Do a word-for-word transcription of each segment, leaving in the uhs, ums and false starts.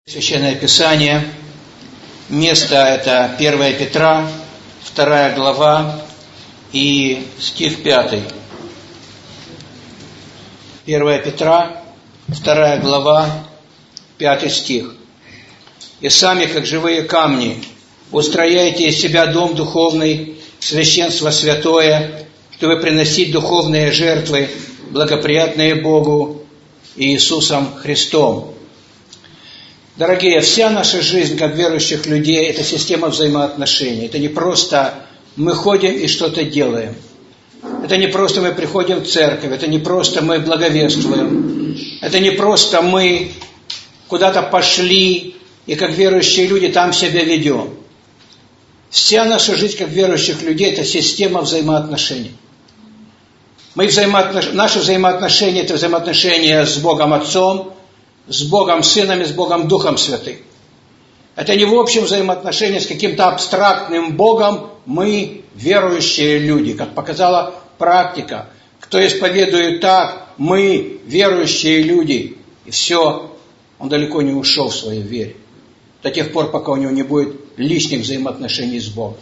Священное Писание, место это первое Петра, вторая глава и стих пятый. первое Петра, вторая глава, пятый стих. «И сами, как живые камни, устрояйте из себя дом духовный, священство святое, чтобы приносить духовные жертвы, благоприятные Богу и Иисусом Христом». Дорогие, вся наша жизнь, как верующих людей, это система взаимоотношений. Это не просто мы ходим и что-то делаем. Это не просто мы приходим в церковь, это не просто мы благовествуем. Это не просто мы куда-то пошли и как верующие люди там себя ведем. Вся наша жизнь, как верующих людей, это система взаимоотношений. Мы взаимоотнош... Наши взаимоотношения – это взаимоотношения с Богом Отцом, с Богом Сыном и с Богом Духом Святым. Это не в общем взаимоотношения с каким-то абстрактным Богом. Мы верующие люди, как показала практика. Кто исповедует так, мы верующие люди. И все, он далеко не ушел в своей вере. До тех пор, пока у него не будет личных взаимоотношений с Богом.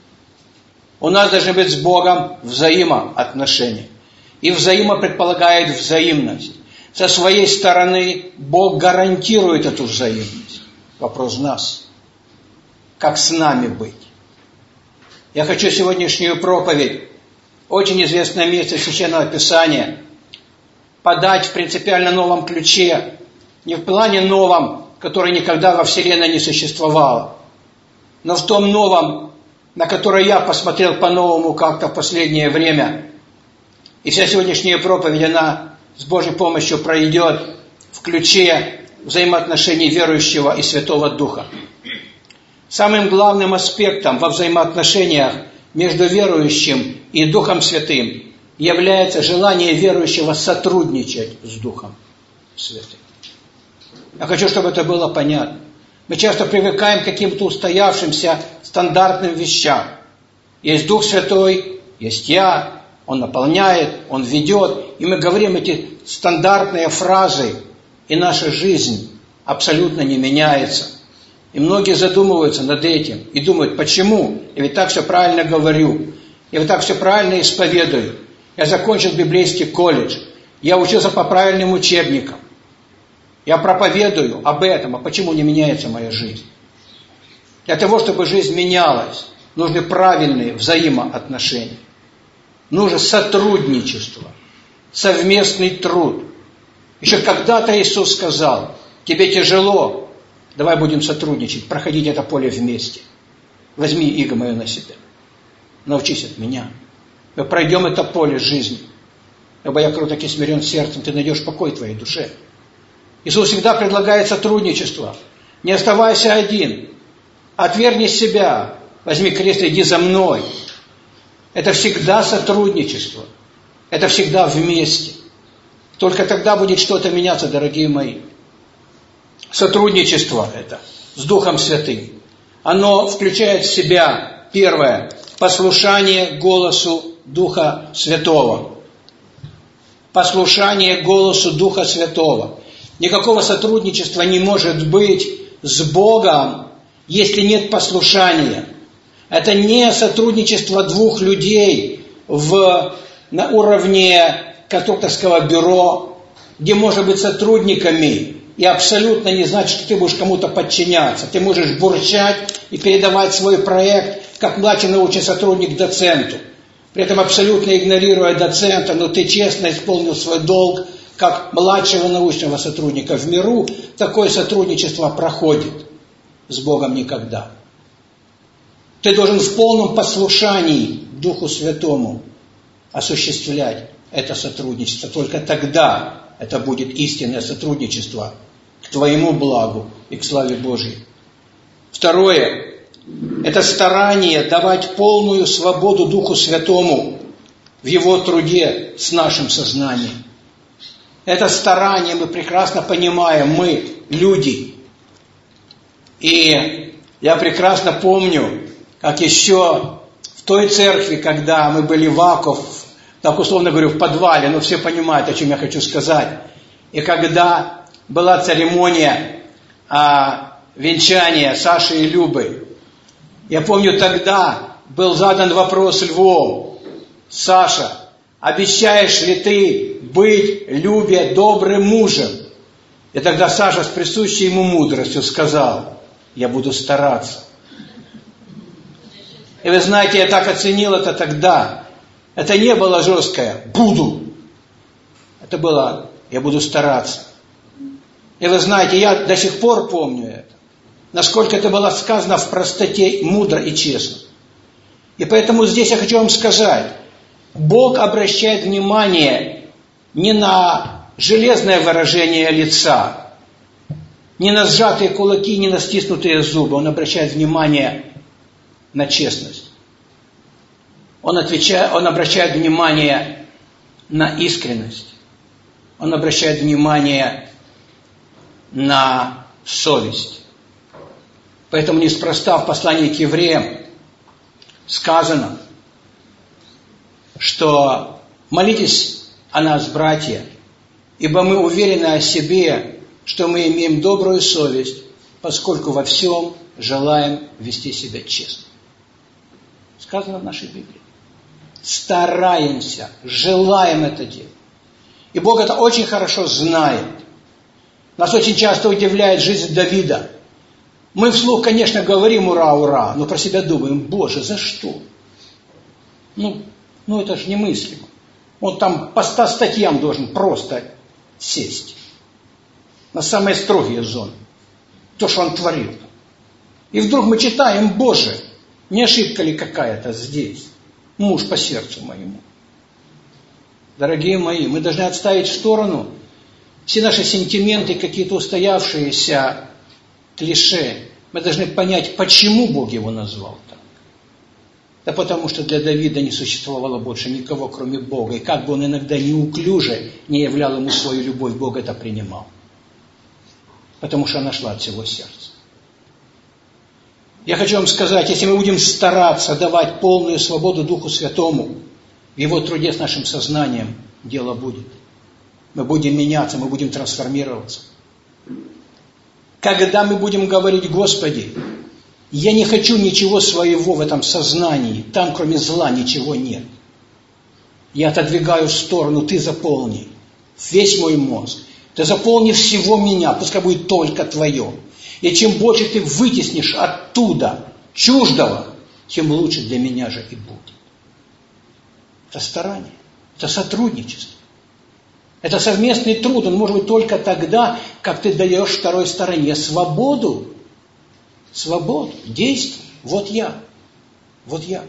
У нас должны быть с Богом взаимоотношения. И взаимо предполагает взаимность. Со своей стороны Бог гарантирует эту взаимность. Вопрос в нас. Как с нами быть? Я хочу сегодняшнюю проповедь, очень известное место Священного Писания, подать в принципиально новом ключе. Не в плане новом, который никогда во Вселенной не существовало, но в том новом, на которое я посмотрел по-новому как-то в последнее время. И вся сегодняшняя проповедь, она с Божьей помощью пройдет в ключе взаимоотношений верующего и Святого Духа. Самым главным аспектом во взаимоотношениях между верующим и Духом Святым является желание верующего сотрудничать с Духом Святым. Я хочу, чтобы это было понятно. Мы часто привыкаем к каким-то устоявшимся стандартным вещам. Есть Дух Святой, есть я, Он наполняет, Он ведет. И мы говорим эти стандартные фразы, и наша жизнь абсолютно не меняется. И многие задумываются над этим и думают, почему? Я ведь так все правильно говорю, я ведь так все правильно исповедую. Я закончил библейский колледж, я учился по правильным учебникам, я проповедую об этом, а почему не меняется моя жизнь? Для того, чтобы жизнь менялась, нужны правильные взаимоотношения. Нужно сотрудничество, совместный труд. Еще когда-то Иисус сказал, тебе тяжело, давай будем сотрудничать, проходить это поле вместе. Возьми иго мое на себя, научись от меня. Мы пройдем это поле жизни. Ибо я кроток и смирен сердцем, ты найдешь покой в твоей душе. Иисус всегда предлагает сотрудничество. Не оставайся один, отвергни себя, возьми крест и иди за мной. Это всегда сотрудничество. Это всегда вместе. Только тогда будет что-то меняться, дорогие мои. Сотрудничество это с Духом Святым. Оно включает в себя, первое, послушание голосу Духа Святого. Послушание голосу Духа Святого. Никакого сотрудничества не может быть с Богом, если нет послушания. Это не сотрудничество двух людей в, на уровне конструкторского бюро, где можно быть сотрудниками и абсолютно не значит, что ты будешь кому-то подчиняться. Ты можешь бурчать и передавать свой проект, как младший научный сотрудник доценту. При этом абсолютно игнорируя доцента, но ты честно исполнил свой долг, как младшего научного сотрудника в миру. Такое сотрудничество проходит с Богом никогда. Ты должен в полном послушании Духу Святому осуществлять это сотрудничество. Только тогда это будет истинное сотрудничество к твоему благу и к славе Божьей. Второе. Это старание давать полную свободу Духу Святому в Его труде с нашим сознанием. Это старание мы прекрасно понимаем, мы люди. И я прекрасно помню, как еще в той церкви, когда мы были в Аков, так условно говорю, в подвале, но все понимают, о чем я хочу сказать. И когда была церемония а, венчания Саши и Любы. Я помню, тогда был задан вопрос Львом: Саша, обещаешь ли ты быть Любе добрым мужем? И тогда Саша с присущей ему мудростью сказал: я буду стараться. И вы знаете, я так оценил это тогда. Это не было жесткое «буду». Это было «я буду стараться». И вы знаете, я до сих пор помню это. Насколько это было сказано в простоте, мудро и честно. И поэтому здесь я хочу вам сказать, Бог обращает внимание не на железное выражение лица, не на сжатые кулаки, не на стиснутые зубы. Он обращает внимание на честность. Он, отвечает, он обращает внимание на искренность. Он обращает внимание на совесть. Поэтому неспроста в послании к евреям сказано, что молитесь о нас, братья, ибо мы уверены о себе, что мы имеем добрую совесть, поскольку во всем желаем вести себя честно. Сказано в нашей Библии. Стараемся, желаем это делать. И Бог это очень хорошо знает. Нас очень часто удивляет жизнь Давида. Мы вслух, конечно, говорим «ура, ура», но про себя думаем: Боже, за что? Ну, ну это же немыслимо. Он там по ста статьям должен просто сесть. На самые строгие зоны. То, что он творил. И вдруг мы читаем: Боже, не ошибка ли какая-то здесь? Муж по сердцу моему. Дорогие мои, мы должны отставить в сторону все наши сентименты, какие-то устоявшиеся клише. Мы должны понять, почему Бог его назвал так. Да потому что для Давида не существовало больше никого, кроме Бога. И как бы он иногда неуклюже не являл ему свою любовь, Бог это принимал. Потому что она шла от всего сердца. Я хочу вам сказать, если мы будем стараться давать полную свободу Духу Святому, в Его труде с нашим сознанием дело будет. Мы будем меняться, мы будем трансформироваться. Когда мы будем говорить: Господи, я не хочу ничего своего в этом сознании, там кроме зла ничего нет. Я отодвигаю в сторону, Ты заполни весь мой мозг. Ты заполни всего меня, пускай будет только Твое. И чем больше Ты вытеснишь оттуда чуждого, тем лучше для меня же и будет. Это старание, это сотрудничество. Это совместный труд, он может быть только тогда, как ты даешь второй стороне свободу. Свободу, действуй. Вот я, вот я.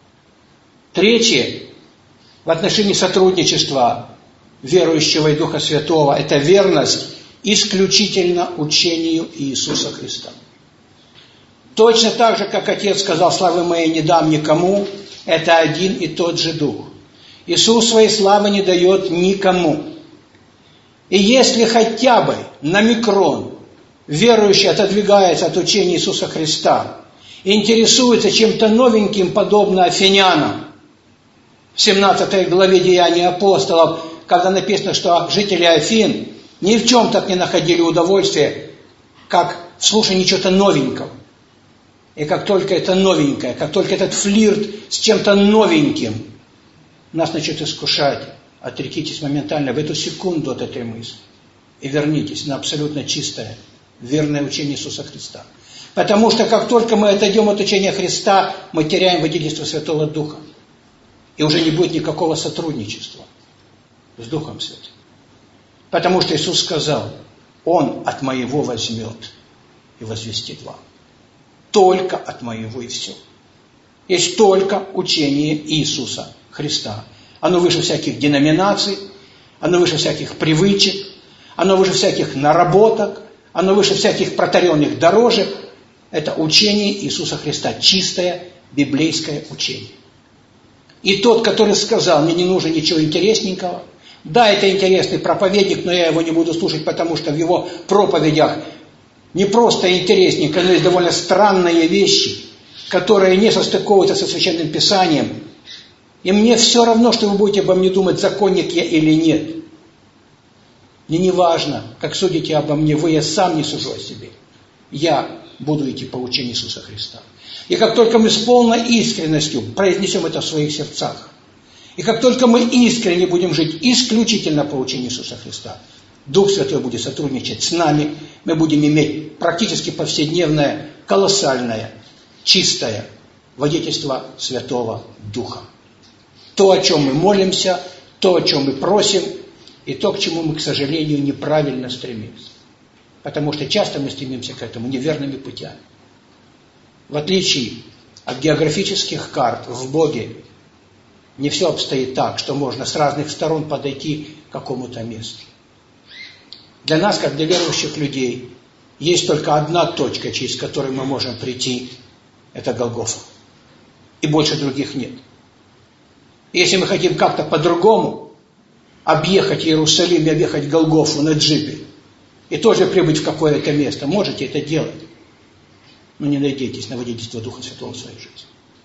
Третье, в отношении сотрудничества верующего и Духа Святого, это верность исключительно учению Иисуса Христа. Точно так же, как Отец сказал: славы моей не дам никому, это один и тот же Дух. Иисус своей славы не дает никому. И если хотя бы на микрон верующий отодвигается от учения Иисуса Христа и интересуется чем-то новеньким, подобно афинянам, в семнадцатой главе Деяний апостолов, когда написано, что жители Афин ни в чем так не находили удовольствия, как в слушании чего-то новенького. И как только это новенькое, как только этот флирт с чем-то новеньким нас начнет искушать, отрекитесь моментально в эту секунду от этой мысли и вернитесь на абсолютно чистое, верное учение Иисуса Христа. Потому что как только мы отойдем от учения Христа, мы теряем водительство Святого Духа. И уже не будет никакого сотрудничества с Духом Святым. Потому что Иисус сказал: Он от моего возьмет и возвестит вам. Только от моего и все. Есть только учение Иисуса Христа. Оно выше всяких деноминаций, оно выше всяких привычек, оно выше всяких наработок, оно выше всяких протаренных дорожек. Это учение Иисуса Христа, чистое библейское учение. И тот, который сказал: мне не нужно ничего интересненького, да, это интересный проповедник, но я его не буду слушать, потому что в его проповедях не просто интересненько, но есть довольно странные вещи, которые не состыковываются со Священным Писанием. И мне все равно, что вы будете обо мне думать, законник я или нет. Мне не важно, как судите обо мне, вы, я сам не сужу о себе. я буду идти по учению Иисуса Христа. И как только мы с полной искренностью произнесем это в своих сердцах, и как только мы искренне будем жить исключительно по учению Иисуса Христа, Дух Святой будет сотрудничать с нами, мы будем иметь практически повседневное, колоссальное, чистое водительство Святого Духа. То, о чем мы молимся, то, о чем мы просим, и то, к чему мы, к сожалению, неправильно стремимся. Потому что часто мы стремимся к этому неверными путями. В отличие от географических карт в Боге, не все обстоит так, что можно с разных сторон подойти к какому-то месту. Для нас, как для верующих людей, есть только одна точка, через которую мы можем прийти. Это Голгофа. И больше других нет. Если мы хотим как-то по-другому объехать Иерусалим и объехать Голгофу на джипе, и тоже прибыть в какое-то место, можете это делать. Но не надейтесь на водительство Духа Святого в своей жизни.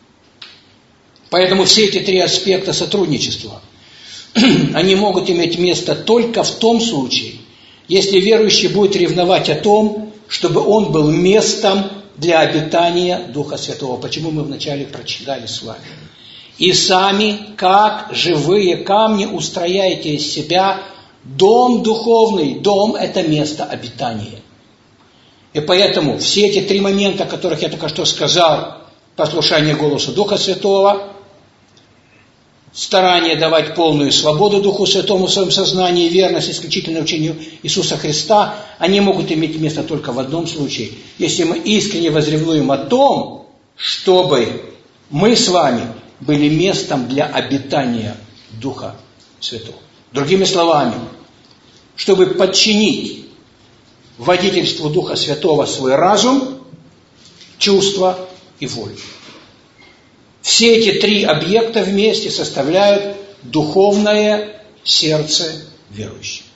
Поэтому все эти три аспекта сотрудничества, они могут иметь место только в том случае, если верующий будет ревновать о том, чтобы он был местом для обитания Духа Святого. Почему мы вначале прочитали с вами. И сами, как живые камни, устрояете из себя дом духовный. Дом – это место обитания. И поэтому все эти три момента, о которых я только что сказал, послушание голосу Духа Святого, старание давать полную свободу Духу Святому в своем сознании, верность исключительно учению Иисуса Христа, они могут иметь место только в одном случае, если мы искренне возревнуем о том, чтобы мы с вами были местом для обитания Духа Святого. Другими словами, чтобы подчинить водительству Духа Святого свой разум, чувства и волю. Все эти три объекта вместе составляют духовное сердце верующего.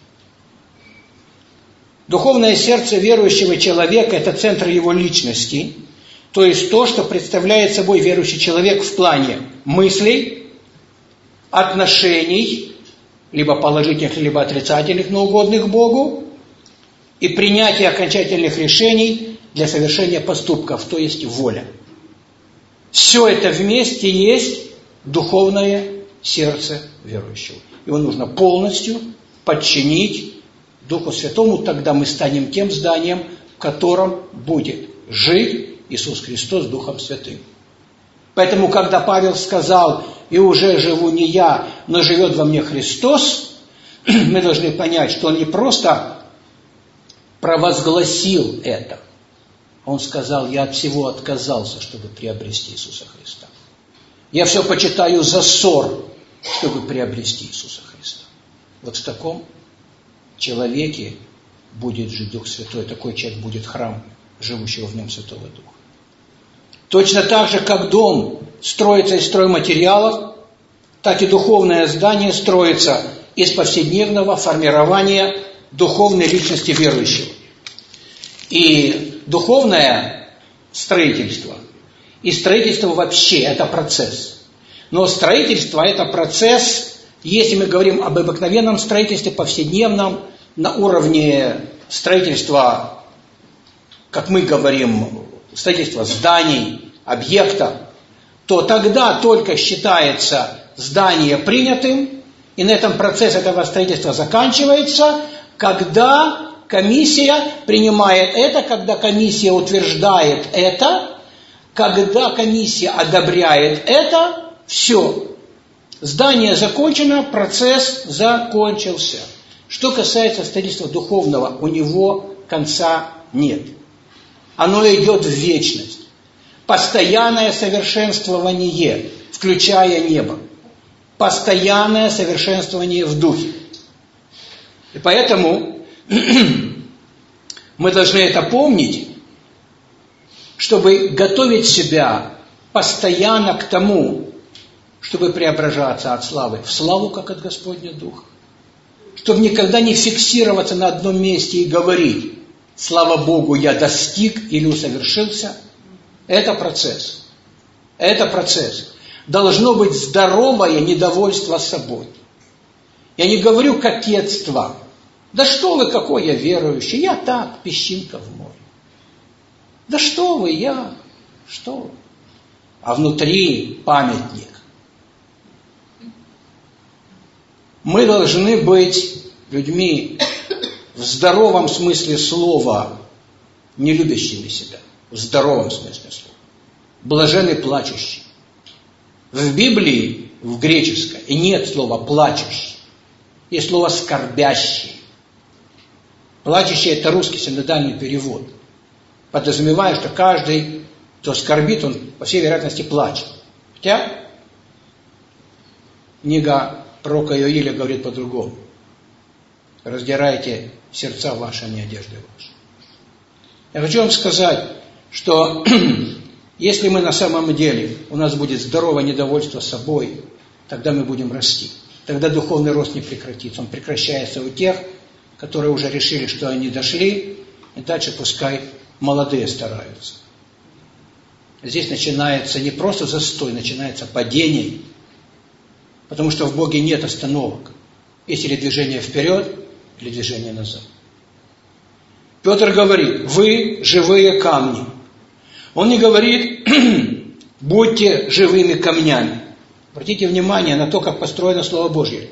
Духовное сердце верующего человека – это центр его личности, то есть то, что представляет собой верующий человек в плане мыслей, отношений, либо положительных, либо отрицательных, но угодных Богу, и принятия окончательных решений для совершения поступков, то есть воля. Все это вместе есть духовное сердце верующего. Его нужно полностью подчинить Духу Святому, тогда мы станем тем зданием, в котором будет жить Иисус Христос Духом Святым. Поэтому, когда Павел сказал, и уже живу не я, но живет во мне Христос, мы должны понять, что он не просто провозгласил это, он сказал, я от всего отказался, чтобы приобрести Иисуса Христа. Я все почитаю за ссор, чтобы приобрести Иисуса Христа. Вот в таком человеке будет жить Дух Святой. Такой человек будет храм живущего в нем Святого Духа. Точно так же, как дом строится из стройматериалов, так и духовное здание строится из повседневного формирования духовной личности верующего. И духовное строительство, и строительство вообще – это процесс. Но строительство – это процесс, если мы говорим об обыкновенном строительстве, повседневном, на уровне строительства, как мы говорим, строительства зданий, объекта, то тогда только считается здание принятым, и на этом процесс этого строительства заканчивается, когда комиссия принимает это, когда комиссия утверждает это, когда комиссия одобряет это, все. Здание закончено, процесс закончился. Что касается строительства духовного, у него конца нет. Оно идет в вечность. Постоянное совершенствование, включая небо. Постоянное совершенствование в духе. И поэтому мы должны это помнить, чтобы готовить себя постоянно к тому, чтобы преображаться от славы в славу, как от Господня Духа. Чтобы никогда не фиксироваться на одном месте и говорить, слава Богу, я достиг или усовершился. Это процесс. Это процесс. Должно быть здоровое недовольство собой. Я не говорю кокетство. Да что вы, какой я верующий, я так, песчинка в море. Да что вы, я, что вы? А внутри памятник. Мы должны быть людьми в здоровом смысле слова, не любящими себя. В здоровом смысле слова. Блаженны плачущие. В Библии, в греческой, нет слова плачущий. Есть слово скорбящий. Плачущий – это русский синодальный перевод. Подразумевая, что каждый, кто скорбит, он, по всей вероятности, плачет. Хотя книга пророка Иоиля говорит по-другому. Раздирайте сердца ваши, а не одежды ваши. Я хочу вам сказать, что если мы на самом деле, у нас будет здоровое недовольство собой, тогда мы будем расти. Тогда духовный рост не прекратится. Он прекращается у тех, которые уже решили, что они дошли, и дальше пускай молодые стараются. Здесь начинается не просто застой, начинается падение, потому что в Боге нет остановок. Есть или движение вперед, или движение назад. Петр говорит, вы живые камни. Он не говорит, будьте живыми камнями. Обратите внимание на то, как построено Слово Божье.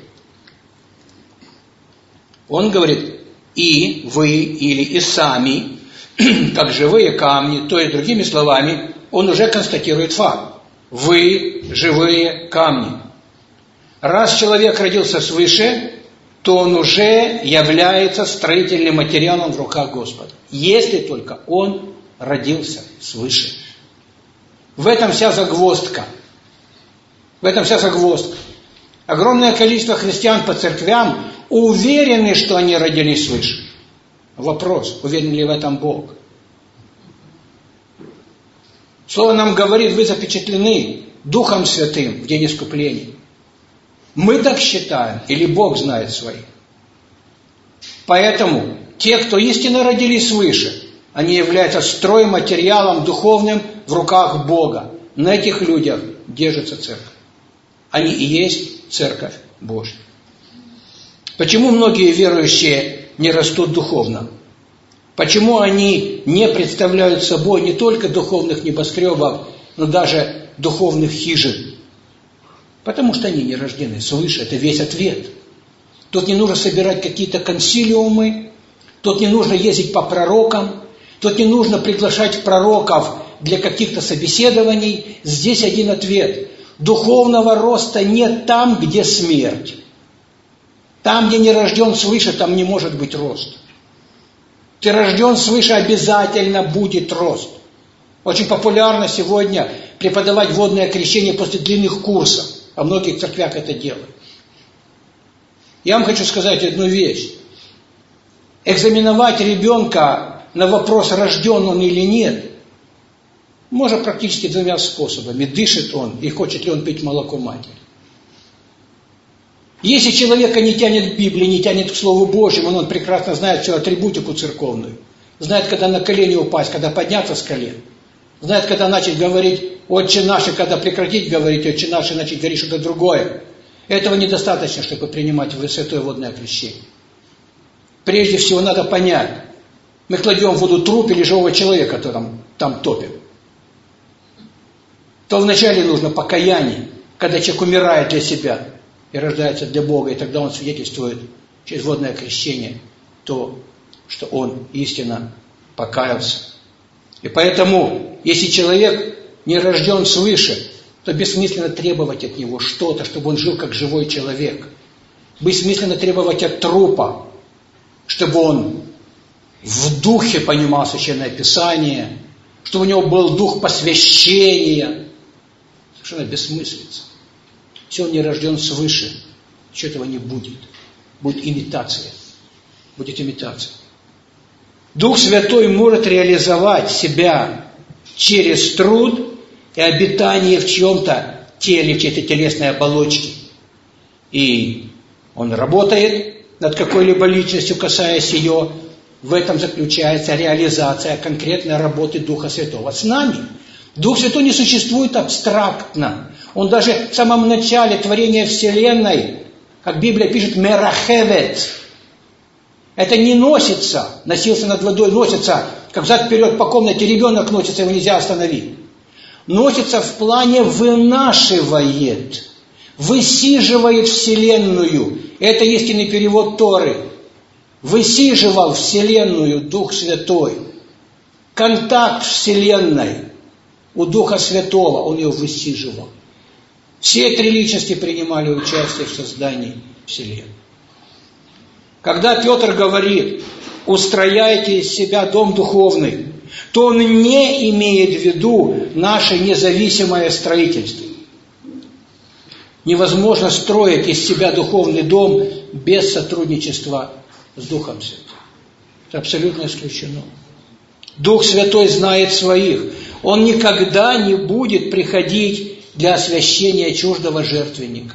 Он говорит, и вы, или и сами, как живые камни, то и другими словами, он уже констатирует факт. Вы живые камни. Раз человек родился свыше, то он уже является строительным материалом в руках Господа. Если только он родился свыше. В этом вся загвоздка. В этом вся загвоздка. Огромное количество христиан по церквям уверены, что они родились свыше. Вопрос, уверен ли в этом Бог? Слово нам говорит, вы запечатлены Духом Святым в день искупления. Мы так считаем, или Бог знает своих. Поэтому те, кто истинно родились свыше, они являются стройматериалом духовным в руках Бога. На этих людях держится церковь. Они и есть церковь Божья. Почему многие верующие не растут духовно? Почему они не представляют собой не только духовных небоскребов, но даже духовных хижин? Потому что они не рождены свыше. Это весь ответ. Тут не нужно собирать какие-то консилиумы, тут не нужно ездить по пророкам, тут не нужно приглашать пророков для каких-то собеседований. Здесь один ответ. Духовного роста нет там, где смерть. Там, где не рожден свыше, там не может быть рост. Ты рожден свыше, обязательно будет рост. Очень популярно сегодня преподавать водное крещение после длинных курсов. Во многих церквях это делают. Я вам хочу сказать одну вещь. Экзаменовать ребенка на вопрос, рожден он или нет, можно практически двумя способами. Дышит он и хочет ли он пить молоко матери. Если человека не тянет к Библии, не тянет к Слову Божьему, он прекрасно знает всю атрибутику церковную. Знает, когда на колени упасть, когда подняться с колен. Знает, когда начать говорить «Отче наш», и когда прекратить говорить «Отче наш», и начать говорить что-то другое. Этого недостаточно, чтобы принимать святое водное крещение. Прежде всего надо понять, мы кладем в воду труп или живого человека, который там, там топим. То вначале нужно покаяние, когда человек умирает для себя и рождается для Бога, и тогда он свидетельствует через водное крещение то, что он истинно покаялся. И поэтому, если человек не рожден свыше, то бессмысленно требовать от него что-то, чтобы он жил как живой человек. Бессмысленно требовать от трупа, чтобы он в духе понимал Священное Писание, чтобы у него был дух посвящения. Совершенно бессмыслица. Если он не рожден свыше, ничего этого не будет. Будет имитация. Будет имитация. Дух Святой может реализовать себя через труд и обитание в чьем-то теле, в чьей-то телесной оболочке. И он работает над какой-либо личностью, касаясь ее. В этом заключается реализация конкретной работы Духа Святого с нами. Дух Святой не существует абстрактно. Он даже в самом начале творения Вселенной, как Библия пишет, мерахевет. Это не носится, носился над водой, носится как взад-вперед по комнате ребенок носится, его нельзя остановить. Носится в плане вынашивает, высиживает Вселенную. Это истинный перевод Торы. Высиживал Вселенную Дух Святой. Контакт Вселенной у Духа Святого, Он ее высиживал. Все три личности принимали участие в создании Вселенной. Когда Петр говорит, устрояйте из себя дом духовный, то он не имеет в виду наше независимое строительство. Невозможно строить из себя духовный дом без сотрудничества с Духом Святым. Это абсолютно исключено. Дух Святой знает своих. Он никогда не будет приходить для освящения чуждого жертвенника.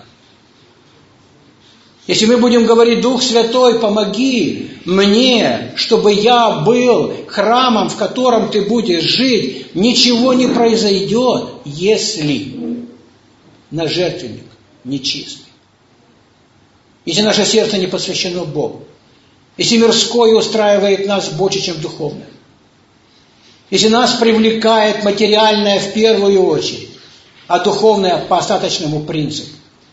Если мы будем говорить, Дух Святой, помоги мне, чтобы я был храмом, в котором ты будешь жить, ничего не произойдет, если наш жертвенник нечистый. Если наше сердце не посвящено Богу. Если мирское устраивает нас больше, чем духовное. Если нас привлекает материальное в первую очередь, а духовное по остаточному принципу.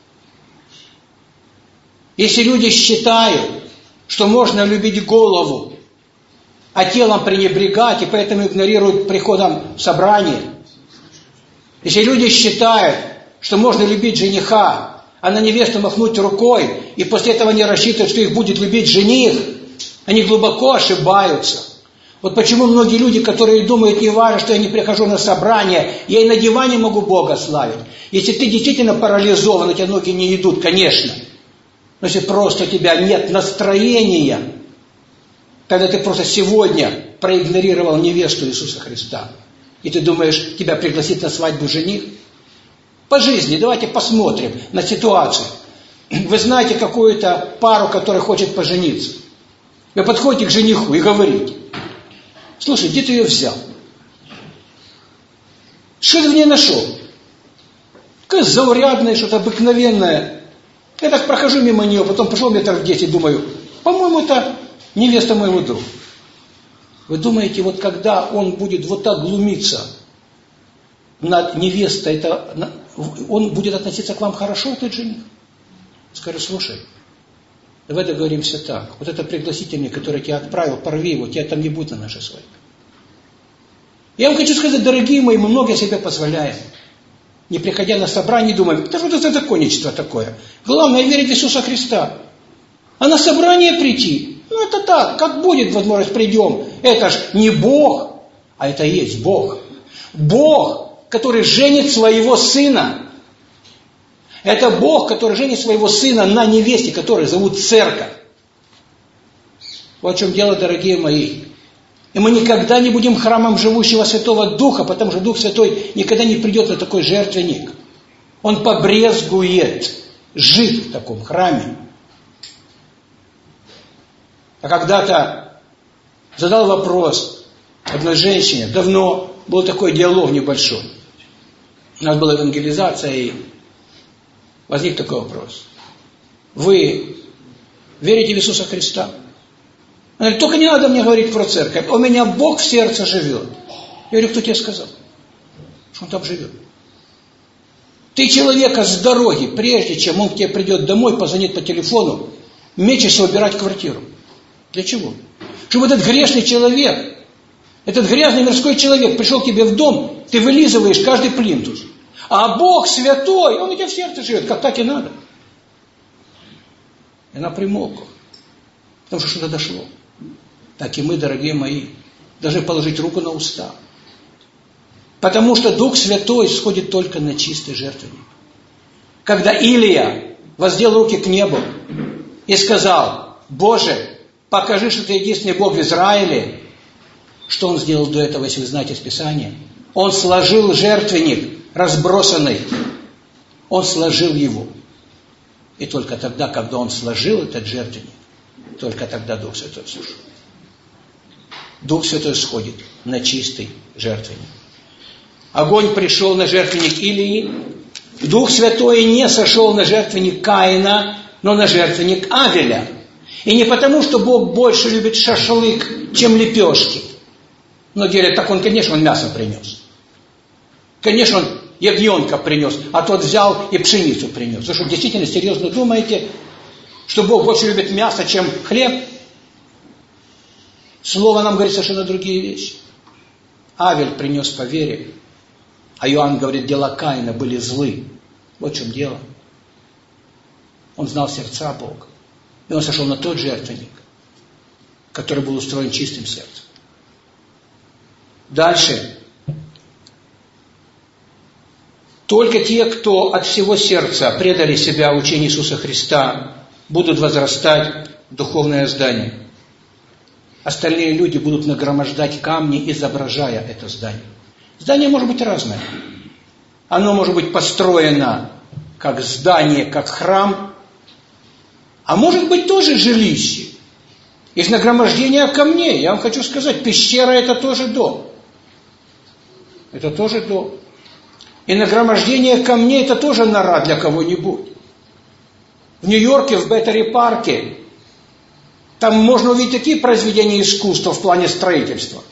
Если люди считают, что можно любить голову, а телом пренебрегать, и поэтому игнорируют приходом в собрание. Если люди считают, что можно любить жениха, а на невесту махнуть рукой, и после этого не рассчитывают, что их будет любить жених, они глубоко ошибаются. Вот почему многие люди, которые думают, не важно, что я не прихожу на собрание, я и на диване могу Бога славить. Если ты действительно парализован, у тебя ноги не идут, конечно. Но если просто у тебя нет настроения, тогда ты просто сегодня проигнорировал невесту Иисуса Христа, и ты думаешь, тебя пригласит на свадьбу жених? По жизни давайте посмотрим на ситуацию. Вы знаете какую-то пару, которая хочет пожениться. Вы подходите к жениху и говорите, слушай, где ты ее взял? Что ты в ней нашел? Какая заурядная, что-то обыкновенное. Я так прохожу мимо нее, потом пошел метров десять, думаю, по-моему, это невеста моего друга. Вы думаете, вот когда он будет вот так глумиться над невестой, это, он будет относиться к вам хорошо, этот жених? Скажу, слушай, давай договоримся так. Вот это пригласительный, который тебя отправил, порви его, тебя там не будет на нашей свадьбе. Я вам хочу сказать, дорогие мои, мы многое себе позволяем. Не приходя на собрание, думаем, да что это за законничество такое? Главное верить в Иисуса Христа. А на собрание прийти, ну это так, как будет возможность, придем. Это ж не Бог, а это и есть Бог. Бог, который женит своего сына. Это Бог, который женит своего сына на невесте, которую зовут Церковь. Вот в чем дело, дорогие мои. И мы никогда не будем храмом живущего Святого Духа, потому что Дух Святой никогда не придет на такой жертвенник. Он побрезгует жить в таком храме. А когда-то задал вопрос одной женщине, давно был такой диалог небольшой. У нас была евангелизация, и возник такой вопрос. Вы верите в Иисуса Христа? Она говорит, только не надо мне говорить про церковь. У меня Бог в сердце живет. Я говорю, кто тебе сказал, что он там живет? Ты человека с дороги, прежде чем он к тебе придет домой, позвонит по телефону, мечешься убирать квартиру. Для чего? Чтобы этот грешный человек, этот грязный мирской человек пришел к тебе в дом, ты вылизываешь каждый плинтус. А Бог святой, он у тебя в сердце живет, как так и надо. И она примолкла, потому что что-то дошло. Так и мы, дорогие мои, должны положить руку на уста. Потому что Дух Святой сходит только на чистый жертвенник. Когда Илия воздел руки к небу и сказал, Боже, покажи, что Ты единственный Бог в Израиле, что он сделал до этого, если вы знаете из Писания? Он сложил жертвенник, разбросанный. Он сложил его. И только тогда, когда он сложил этот жертвенник, только тогда Дух Святой сошел. Дух Святой сходит на чистый жертвенник. Огонь пришел на жертвенник Илии. Дух Святой не сошел на жертвенник Каина, но на жертвенник Авеля. И не потому, что Бог больше любит шашлык, чем лепешки. Многие говорят, так он, конечно, он мясо принес. Конечно, он ягненка принес, а тот взял и пшеницу принес. Вы что, действительно серьезно думаете, что Бог больше любит мясо, чем хлеб? Слово нам говорит совершенно другие вещи. Авель принес по вере, а Иоанн говорит, дела Каина были злы. Вот в чем дело. Он знал сердца Бога. И он сошел на тот жертвенник, который был устроен чистым сердцем. Дальше. Только те, кто от всего сердца предали себя учению Иисуса Христа, будут возрастать в духовное здание. Остальные люди будут нагромождать камни, изображая это здание. Здание может быть разное. Оно может быть построено как здание, как храм, а может быть тоже жилище. Из нагромождения камней, я вам хочу сказать, пещера – это тоже дом. Это тоже дом. И нагромождение камней – это тоже нора для кого-нибудь. В Нью-Йорке, в Беттери-парке, там можно увидеть такие произведения искусства в плане строительства.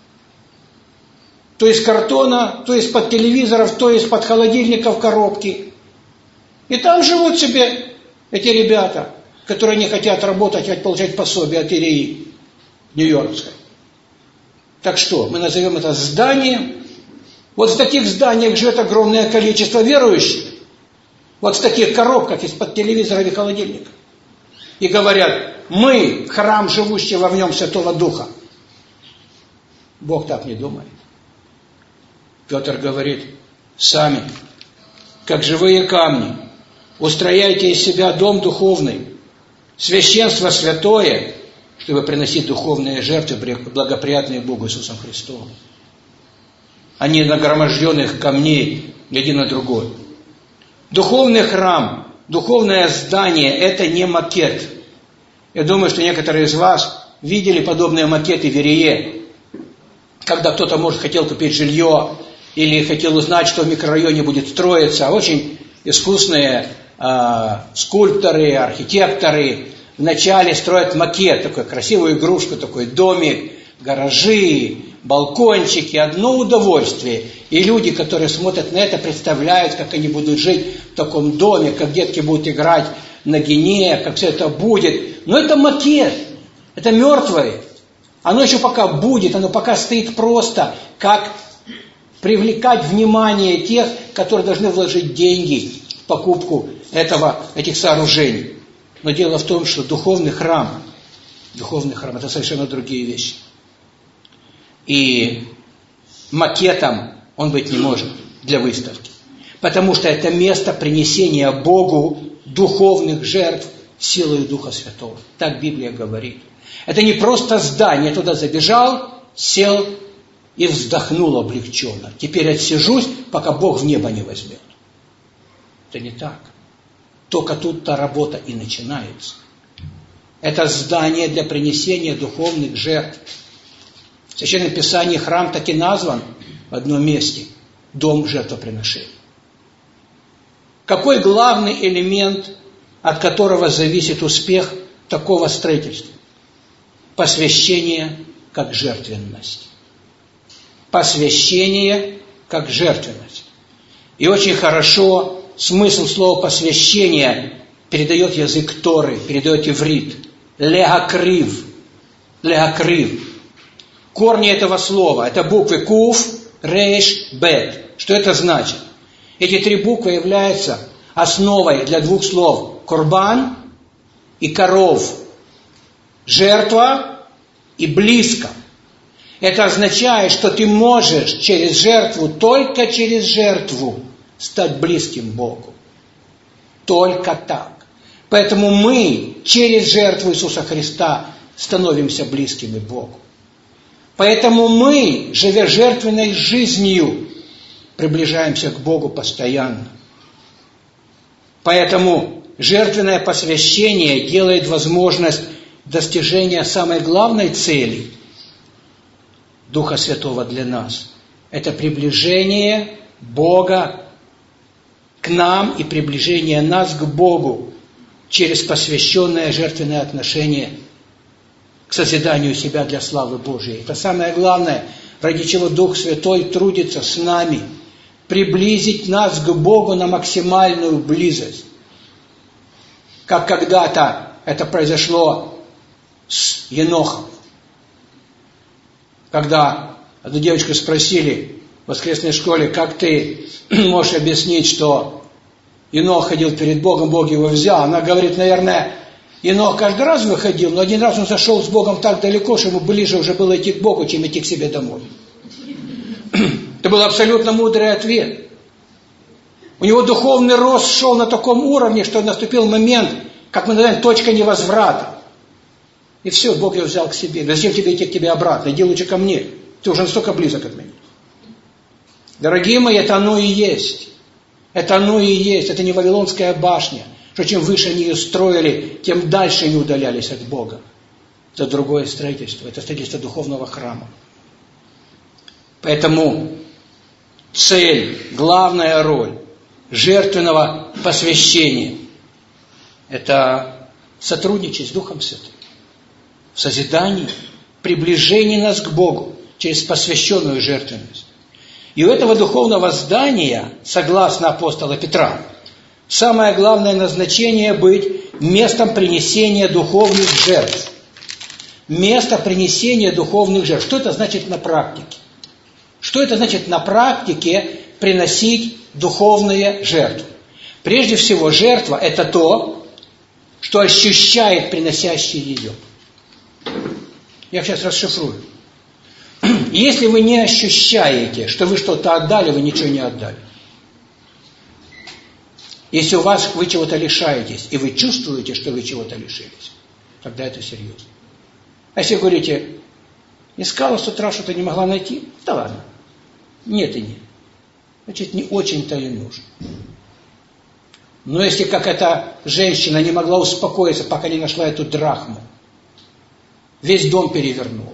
То из картона, то из-под телевизоров, то из-под холодильников коробки. И там живут себе эти ребята, которые не хотят работать, хотят получать пособие от Ирии Нью-Йоркской. Так что, мы назовем это зданием. Вот в таких зданиях живет огромное количество верующих. Вот в таких коробках из-под телевизора и холодильника. И говорят, мы храм живущего в нем Святого Духа. Бог так не думает. Петр говорит, сами, как живые камни, устрояйте из себя дом духовный, священство святое, чтобы приносить духовные жертвы, благоприятные Богу Иисусом Христом, а не нагроможденных камней один на другой. Духовный храм, духовное здание – это не макет. Я думаю, что некоторые из вас видели подобные макеты в Ирие, когда кто-то, может, хотел купить жилье или хотел узнать, что в микрорайоне будет строиться. Очень искусные э, скульпторы, архитекторы вначале строят макет, такую красивую игрушку, такой домик, гаражи, балкончики, одно удовольствие. И люди, которые смотрят на это, представляют, как они будут жить в таком доме, как детки будут играть на гине, как все это будет. Но это макет, это мертвое. Оно еще пока будет, оно пока стоит просто, как привлекать внимание тех, которые должны вложить деньги в покупку этого, этих сооружений. Но дело в том, что духовный храм, духовный храм – это совершенно другие вещи. И макетом он быть не может для выставки. Потому что это место принесения Богу духовных жертв силой Духа Святого. Так Библия говорит. Это не просто здание. Я туда забежал, сел и вздохнул облегченно. Теперь отсижусь, пока Бог в небо не возьмет. Это не так. Только тут-то работа и начинается. Это здание для принесения духовных жертв. В Священном Писании храм таки назван в одном месте – дом жертвоприношения. Какой главный элемент, от которого зависит успех такого строительства? Посвящение как жертвенность. Посвящение как жертвенность. И очень хорошо смысл слова посвящение передает язык Торы, передает иврит. Леакрив. Леакрив. Корни этого слова – это буквы Куф, Рейш, Бет. Что это значит? Эти три буквы являются основой для двух слов – Корбан и Коров. Жертва и близко. Это означает, что ты можешь через жертву, только через жертву стать близким Богу. Только так. Поэтому мы через жертву Иисуса Христа становимся близкими Богу. Поэтому мы, живя жертвенной жизнью, приближаемся к Богу постоянно. Поэтому жертвенное посвящение делает возможность достижения самой главной цели Духа Святого для нас. Это приближение Бога к нам и приближение нас к Богу через посвященное жертвенное отношение к созиданию себя для славы Божией. Это самое главное, ради чего Дух Святой трудится с нами, приблизить нас к Богу на максимальную близость. Как когда-то это произошло с Енохом. Когда одну девочку спросили в воскресной школе, как ты можешь объяснить, что Енох ходил перед Богом, Бог его взял. Она говорит, наверное, Енох каждый раз выходил, но один раз он зашел с Богом так далеко, что ему ближе уже было идти к Богу, чем идти к себе домой. Это был абсолютно мудрый ответ. У него духовный рост шел на таком уровне, что наступил момент, как мы называем, точка невозврата. И все, Бог его взял к себе. Зачем тебе идти к тебе обратно? Иди лучше ко мне. Ты уже настолько близок от меня. Дорогие мои, это оно и есть. Это оно и есть. Это не Вавилонская башня. Что чем выше они ее строили, тем дальше они удалялись от Бога. Это другое строительство. Это строительство духовного храма. Поэтому цель, главная роль жертвенного посвящения – это сотрудничать с Духом Святым. В созидании, приближении нас к Богу через посвященную жертвенность. И у этого духовного здания, согласно апостола Петра, самое главное назначение быть местом принесения духовных жертв. Место принесения духовных жертв. Что это значит на практике? Что это значит на практике приносить духовные жертвы? Прежде всего, жертва – это то, что ощущает приносящий ее. Я сейчас расшифрую. Если вы не ощущаете, что вы что-то отдали, вы ничего не отдали. Если у вас вы чего-то лишаетесь, и вы чувствуете, что вы чего-то лишились, тогда это серьезно. А если вы говорите, искала с утра, что-то не могла найти, да ладно. Нет и нет. Значит, не очень-то и нужно. Но если, как эта женщина, не могла успокоиться, пока не нашла эту драхму, весь дом перевернул.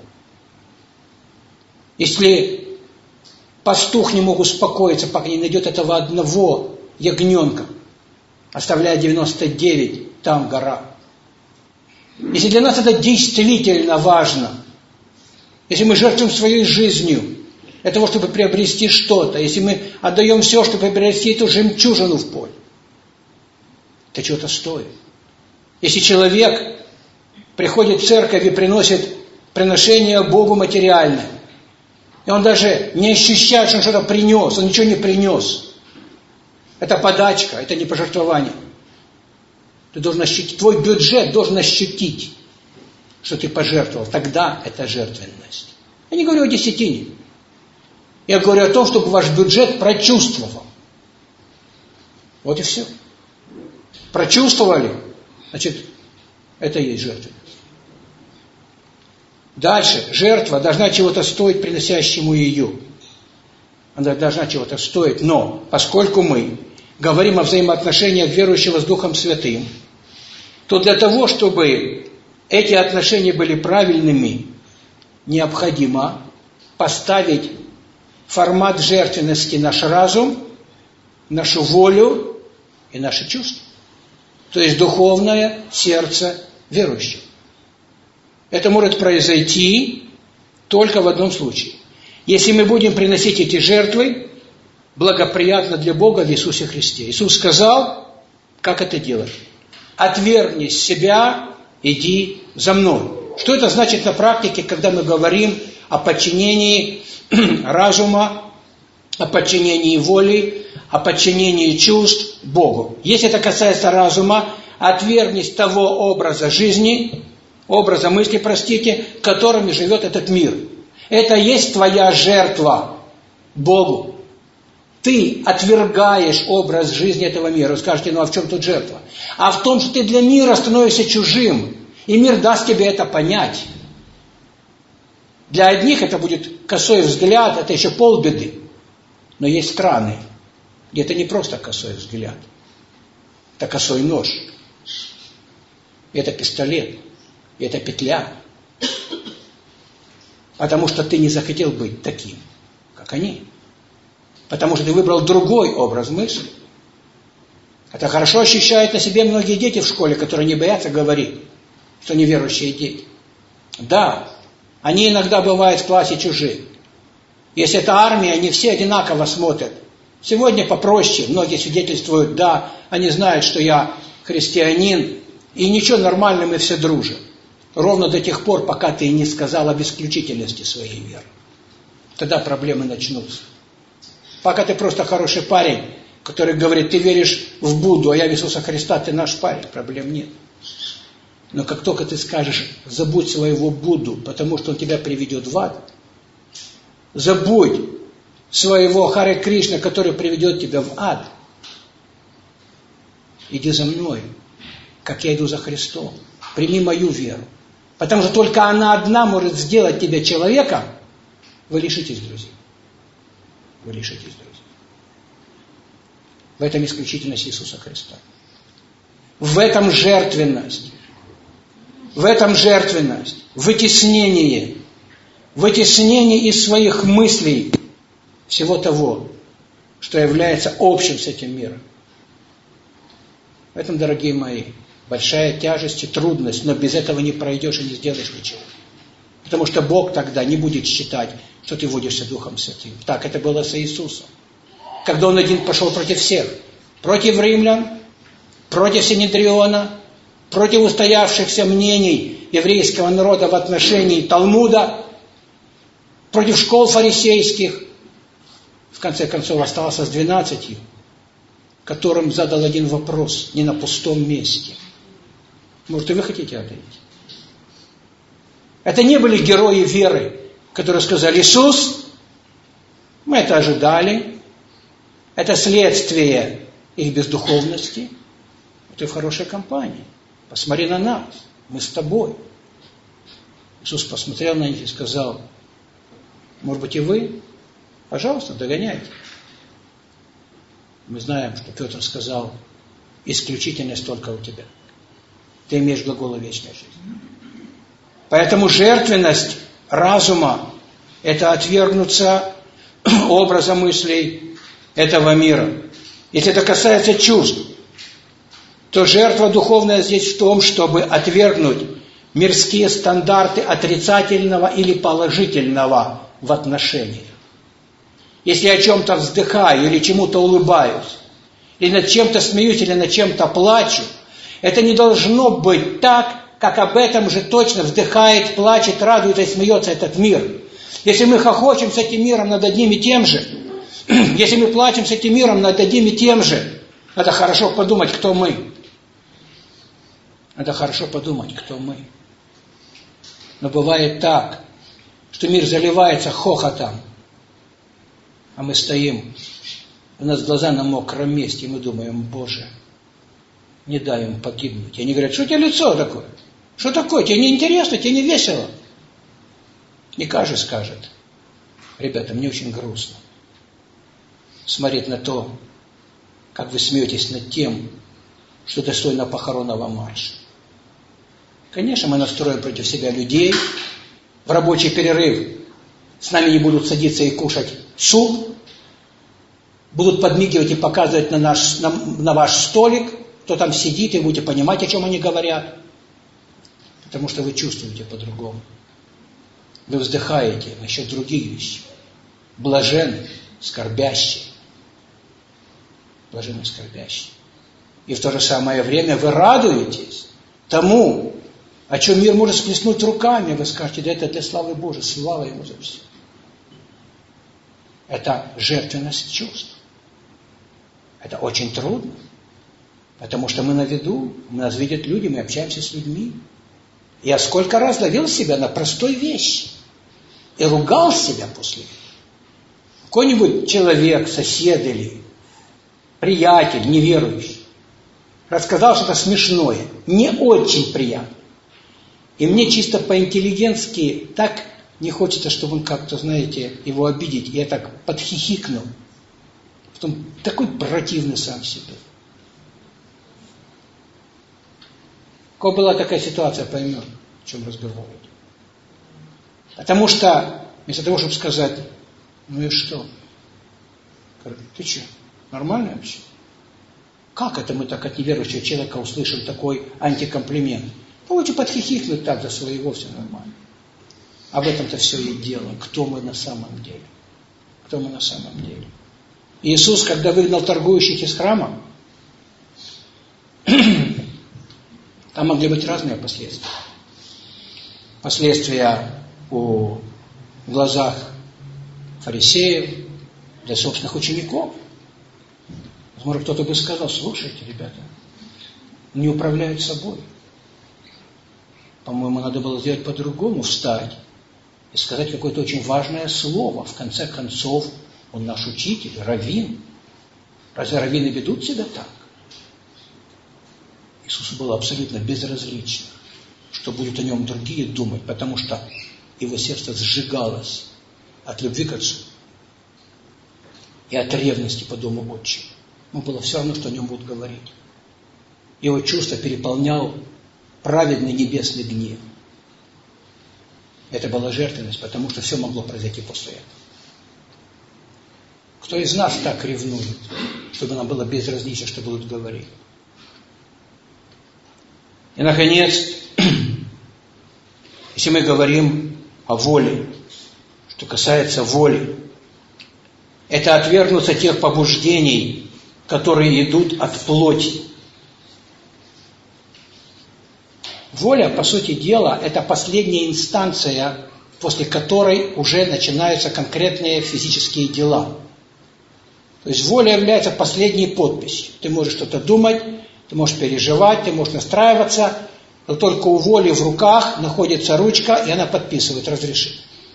Если пастух не мог успокоиться, пока не найдет этого одного ягненка, оставляя девяносто девять там в горах. Если для нас это действительно важно, если мы жертвуем своей жизнью для того, чтобы приобрести что-то, если мы отдаем все, чтобы приобрести эту жемчужину в поле, это чего-то стоит. Если человек приходит в церковь и приносит приношение Богу материальное, и он даже не ощущает, что он что-то принес, он ничего не принес. Это подачка, это не пожертвование. Ты должен ощутить, твой бюджет должен ощутить, что ты пожертвовал. Тогда это жертвенность. Я не говорю о десятине. Я говорю о том, чтобы ваш бюджет прочувствовал. Вот и все. Прочувствовали, значит, это и есть жертвенность. Дальше. Жертва должна чего-то стоить приносящему ее. Она должна чего-то стоить. Но поскольку мы говорим о взаимоотношениях верующего с Духом Святым, то для того, чтобы эти отношения были правильными, необходимо поставить формат жертвенности наш разум, нашу волю и наши чувства. То есть духовное сердце верующего. Это может произойти только в одном случае. Если мы будем приносить эти жертвы благоприятно для Бога в Иисусе Христе. Иисус сказал, как это делать. Отвергни себя, иди за мной. Что это значит на практике, когда мы говорим о подчинении разума, о подчинении воли, о подчинении чувств Богу? Если это касается разума, отвергнись того образа жизни, образа мысли, простите, которыми живет этот мир. Это есть твоя жертва Богу. Ты отвергаешь образ жизни этого мира. Вы скажете, ну а в чем тут жертва? А в том, что ты для мира становишься чужим. И мир даст тебе это понять. Для одних это будет косой взгляд, это еще полбеды. Но есть страны, где это не просто косой взгляд. Это косой нож. Это пистолет. Это петля. Потому что ты не захотел быть таким, как они. Потому что ты выбрал другой образ мысли. Это хорошо ощущают на себе многие дети в школе, которые не боятся говорить, что неверующие дети. Да, они иногда бывают в классе чужие. Если это армия, они все одинаково смотрят. Сегодня попроще, многие свидетельствуют, да, они знают, что я христианин, и ничего, нормально, мы все дружим. Ровно до тех пор, пока ты не сказал об исключительности своей веры. Тогда проблемы начнутся. Пока ты просто хороший парень, который говорит, ты веришь в Будду, а я в Иисуса Христа, ты наш парень, проблем нет. Но как только ты скажешь, забудь своего Будду, потому что он тебя приведет в ад, забудь своего Харе Кришна, который приведет тебя в ад, иди за мной, как я иду за Христом, прими мою веру. Потому что только она одна может сделать тебя человеком. Вы лишитесь друзей. Вы лишитесь друзей. В этом исключительность Иисуса Христа. В этом жертвенность. В этом жертвенность. Вытеснение. Вытеснение из своих мыслей всего того, что является общим с этим миром. В этом, дорогие мои, большая тяжесть и трудность, но без этого не пройдешь и не сделаешь ничего. Потому что Бог тогда не будет считать, что ты водишься Духом Святым. Так это было с Иисусом. Когда Он один пошел против всех. Против римлян, против Синедриона, против устоявшихся мнений еврейского народа в отношении Талмуда, против школ фарисейских. В конце концов остался с двенадцатью, которым задал один вопрос, не на пустом месте. Может, и вы хотите ответить? Это не были герои веры, которые сказали, Иисус, мы это ожидали, это следствие их бездуховности, ты в хорошей компании, посмотри на нас, мы с тобой. Иисус посмотрел на них и сказал, может быть и вы, пожалуйста, догоняйте. Мы знаем, что Петр сказал, исключительность только у тебя. Ты имеешь глаголы вечной жизни. Поэтому жертвенность разума – это отвергнуться образа мыслей этого мира. Если это касается чувств, то жертва духовная здесь в том, чтобы отвергнуть мирские стандарты отрицательного или положительного в отношениях. Если я о чем-то вздыхаю или чему-то улыбаюсь, или над чем-то смеюсь, или над чем-то плачу, это не должно быть так, как об этом же точно вздыхает, плачет, радуется и смеется этот мир. Если мы хохочем с этим миром над одним и тем же, если мы плачем с этим миром над одним и тем же, надо хорошо подумать, кто мы. Надо хорошо подумать, кто мы. Но бывает так, что мир заливается хохотом, а мы стоим, у нас глаза на мокром месте, и мы думаем, Боже, не дай им погибнуть. И они говорят, что у тебя лицо такое? Что такое? Тебе не интересно, тебе не весело? И каждый скажет, ребята, мне очень грустно смотреть на то, как вы смеетесь над тем, что достойно похоронного марша. Конечно, мы настроим против себя людей. В рабочий перерыв с нами не будут садиться и кушать суп. Будут подмигивать и показывать на, наш, на, на ваш столик, кто там сидит, и вы будете понимать, о чем они говорят. Потому что вы чувствуете по-другому. Вы вздыхаете насчет других вещей. Блаженны, скорбящие. Блаженны, скорбящие. И в то же самое время вы радуетесь тому, о чем мир может сплеснуть руками. Вы скажете, да это для славы Божией, слава Ему за все. Это жертвенность чувств. Это очень трудно. Потому что мы на виду, нас видят люди, мы общаемся с людьми. Я сколько раз ловил себя на простой вещи и ругал себя после этого. Какой-нибудь человек, сосед или приятель, неверующий, рассказал что-то смешное, не очень приятно. И мне чисто по-интеллигентски так не хочется, чтобы он как-то, знаете, его обидеть. И я так подхихикнул. Потом такой противный сам себе. У кого была такая ситуация, поймет, о чем разговор идет. Потому что, вместо того, чтобы сказать, ну и что? Ты что, нормально вообще? Как это мы так от неверующего человека услышим такой антикомплимент? Лучше подхихикнуть так за своего, все нормально. Об этом-то все и дело. Кто мы на самом деле? кто мы на самом деле. Иисус, когда выгнал торгующих из храма, там могли быть разные последствия. Последствия у в глазах фарисеев, для собственных учеников. Возможно, кто-то бы сказал: слушайте, ребята, не управляют собой. По-моему, надо было сделать по-другому, встать и сказать какое-то очень важное слово. В конце концов, он наш учитель, раввин. Разве раввины ведут себя так? Иисусу было абсолютно безразлично, что будут о нем другие думать, потому что его сердце сжигалось от любви к Отцу и от ревности по дому Отчему. Ему было все равно, что о нем будут говорить. Его чувство переполнял праведный небесный гнев. Это была жертвенность, потому что все могло произойти после этого. Кто из нас так ревнует, чтобы нам было безразлично, что будут говорить? И, наконец, если мы говорим о воле, что касается воли, это отвергнуться тех побуждений, которые идут от плоти. Воля, по сути дела, это последняя инстанция, после которой уже начинаются конкретные физические дела. То есть воля является последней подписью. Ты можешь что-то думать, ты можешь переживать, ты можешь настраиваться, но только у воли в руках находится ручка, и она подписывает разрешение.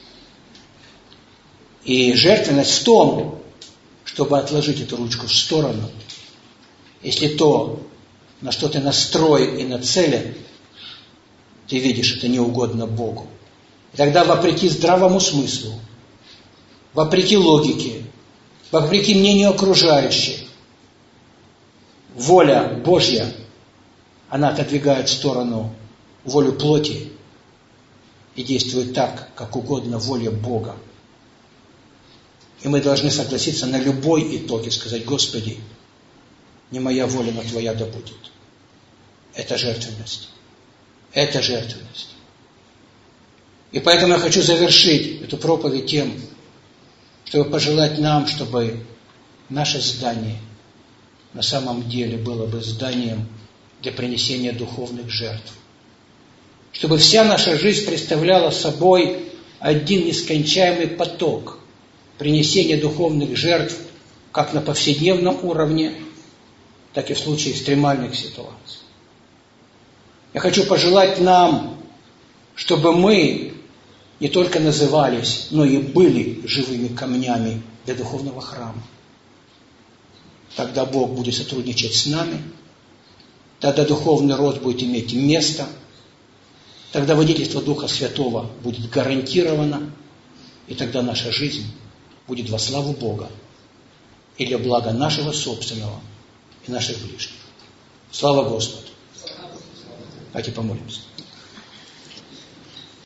И жертвенность в том, чтобы отложить эту ручку в сторону, если то, на что ты настроен и нацелен, ты видишь, это не угодно Богу. И тогда, вопреки здравому смыслу, вопреки логике, вопреки мнению окружающих, воля Божья, она отодвигает в сторону волю плоти и действует так, как угодно воле Бога. И мы должны согласиться на любой итог и сказать: Господи, не моя воля, но Твоя да будет. Это жертвенность. Это жертвенность. И поэтому я хочу завершить эту проповедь тем, чтобы пожелать нам, чтобы наше здание на самом деле было бы зданием для принесения духовных жертв. Чтобы вся наша жизнь представляла собой один нескончаемый поток принесения духовных жертв как на повседневном уровне, так и в случае экстремальных ситуаций. Я хочу пожелать нам, чтобы мы не только назывались, но и были живыми камнями для духовного храма. Тогда Бог будет сотрудничать с нами, тогда духовный рост будет иметь место, тогда водительство Духа Святого будет гарантировано, и тогда наша жизнь будет во славу Бога и для блага нашего собственного и наших ближних. Слава Господу! Давайте помолимся.